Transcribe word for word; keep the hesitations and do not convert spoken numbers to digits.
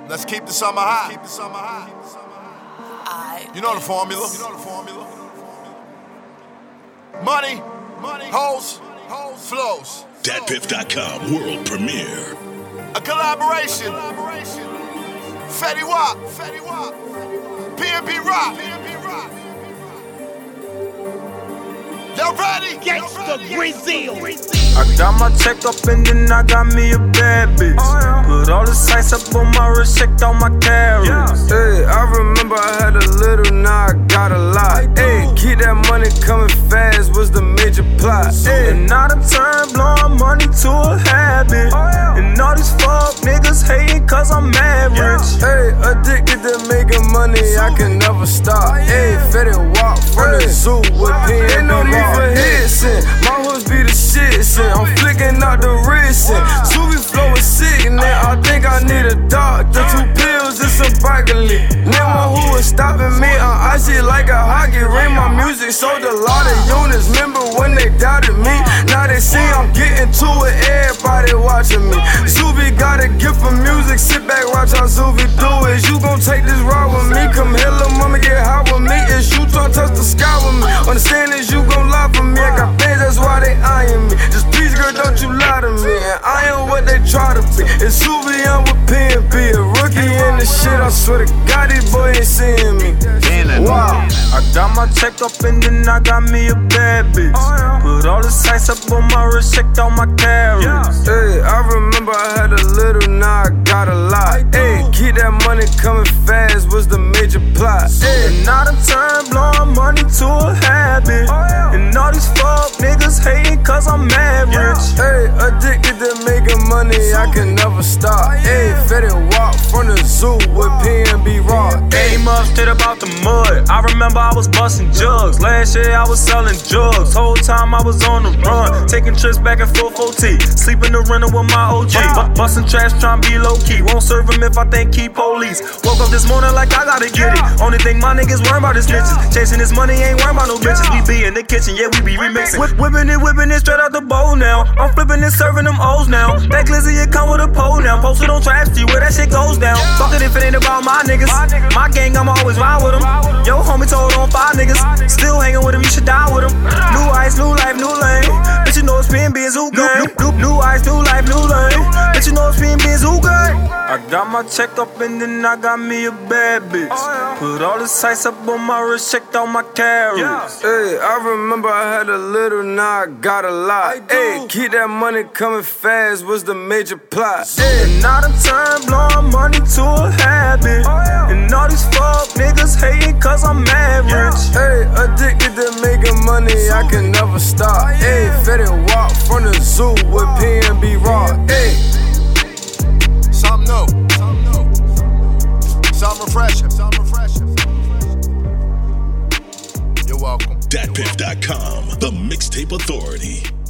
Let's keep the summer hot. Keep the summer hot. You know the formula. You know the formula. Money, money, hoes, hoes, flows. Dat Piff dot com world premiere. A collaboration. Fetty Wap, Fetty Wap. P N B Rock, P N B Rock. Y'all ready? Gangsta Brazil. I got my check up and then I got me a bad bitch. Oh, yeah. Put all the sights up on my wrist, checked all my carrots. Yeah. Hey, I remember I had a little, now I got a lot. Hey, keep that money coming fast was the major plot. Hey, and now the turn blowing money to a habit. Oh, yeah. And all these fuck niggas hating cause I'm average. Yeah. Hey, addicted to making money, I can never stop. Hey, Fetty Wap from the zoo with P N B Rock. For hissing, my hoods be the shit, sin. I'm flicking out the wrist, sin. Suvi flow is sickening. I think I need a doctor, two pills and some broccoli. Never who was stopping me, I icy like a hockey ring. My music sold a lot of units. Remember when they doubted me? Now they see I'm getting to it. Everybody watching me. Suvi got a gift for music. Sit back, watch how Suvi do it. You gon' take this ride with me? Come here, little mama, get high with me. It's you tryna touch the sky with me. Understand is you gon' lie for me. I got fans, that's why they eyeing me. Just please, girl, don't you lie to me. And I am what they try to be. It's Suvi, I'm with P N B. A rookie in the shit, I swear to God, these boys ain't seeing me. Wow. I got my check up and then I got me a bad bitch. Put all the sights up on my wrist, checked all my carrots. Hey, I remember I had a little, now I got a lot. Hey, keep that money coming fast was the major plot. Hey, and now the turn blowing money to a habit. And all these fuck niggas hating cause I'm average. Hey, addicted to making money, I can never stop. Hey, Fetty Wap from the zoo with P N B Rock. Came up straight about the mud. I remember I was busting jugs. Last year I was selling drugs. Whole time I was on the run, taking trips back and forth O T. Sleeping the rental with my O G. Busting trash, trying to be low key. Won't serve him if I think he police. Woke up this morning like I gotta get it. Only thing my niggas worry about is snitches. Chasing this money ain't worry about no bitches. We be in the kitchen, yeah, we be remixing. Whip, whipping it, whipping it straight out the bowl now. I'm flipping and serving them O's now. That glizzy, it come with a pole now. Posted on Trap Street where that shit goes down. Fuck it if it ain't about my niggas. My gang, I'ma always ride with them. Yo, homie told on five niggas. Still hanging with him, you should die with him. New ice, new life, new lane. Bitch, you know it's P N B, it's who gang. New, new, new ice, new life, new lane. Bitch, you know it's P N B, it's who gang. I got my check up and then I got me a bad bitch. Put all the sights up on my wrist, checked all my carrots. Hey, I remember I had a little, now I got a lot. Hey, keep that money coming fast was the major plot. Hey, and now the turn blowing money to a habit. And all these fuck niggas hating cause I'm average. Hey, addicted to making money, I can never stop. Hey, Fetty Wap from the zoo with P N B Rock. Hey, something new, something refreshing, something refreshing. You're welcome. Dat Piff dot com, the mixtape authority.